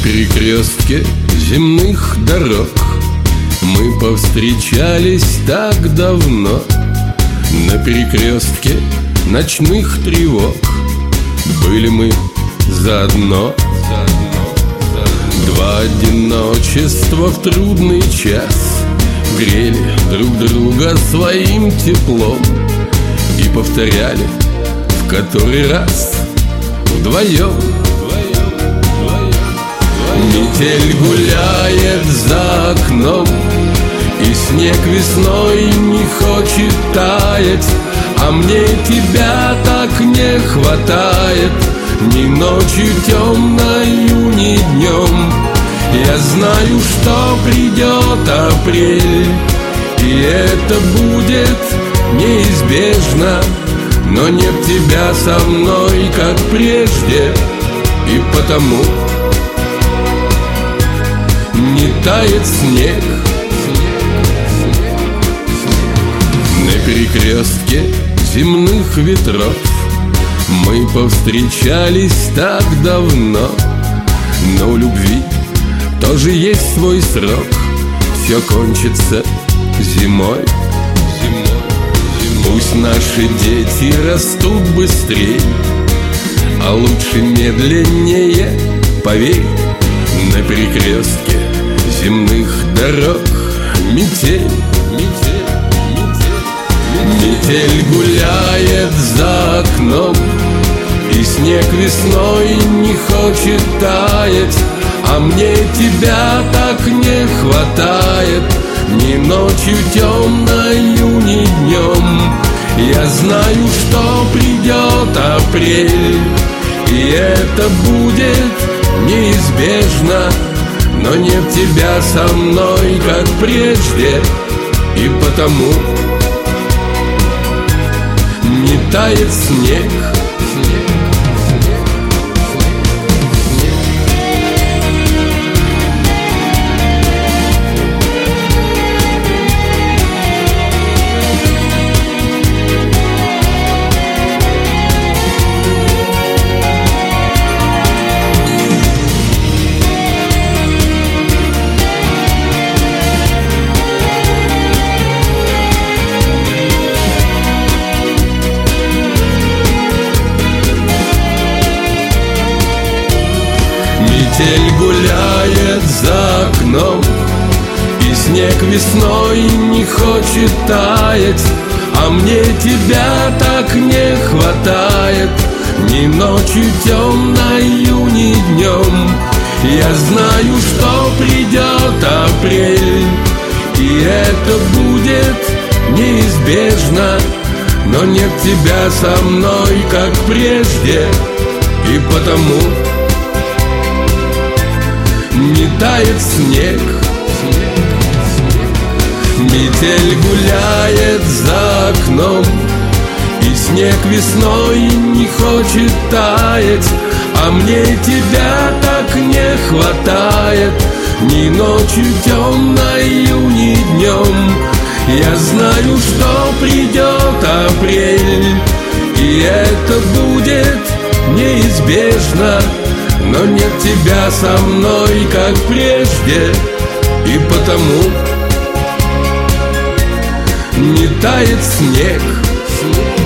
перекрестке земных дорог мы повстречались так давно. На перекрестке ночных тревог были мы заодно. Два одиночества в трудный час грели друг друга своим теплом и повторяли в который раз вдвоем. Метель гуляет за окном, и снег весной не хочет таять, а мне тебя так не хватает ни ночью темною, ни днем. Я знаю, что придет апрель, и это будет неизбежно, но нет тебя со мной, как прежде, и потому не тает снег. На перекрестке земных ветров мы повстречались так давно, но у любви тоже есть свой срок. Все кончится зимой. Пусть наши дети растут быстрее, а лучше медленнее, поверь. На перекрестке земных дорог метель, метель гуляет за окном, и снег весной не хочет таять, а мне тебя так не хватает ни ночью темною, ни днем. Я знаю, что придет апрель, и это будет неизбежно, но нет тебя со мной, как прежде, и потому не тает снег. Метель гуляет за окном, и снег весной не хочет таять, а мне тебя так не хватает ни ночью темною, ни днем. Я знаю, что придет апрель, и это будет неизбежно, но нет тебя со мной, как прежде, и потому не тает снег. Метель гуляет за окном, и снег весной не хочет таять, а мне тебя так не хватает ни ночью темною, ни днем. Я знаю, что придет апрель, и это будет неизбежно, но нет тебя со мной, как прежде, и потому не тает снег.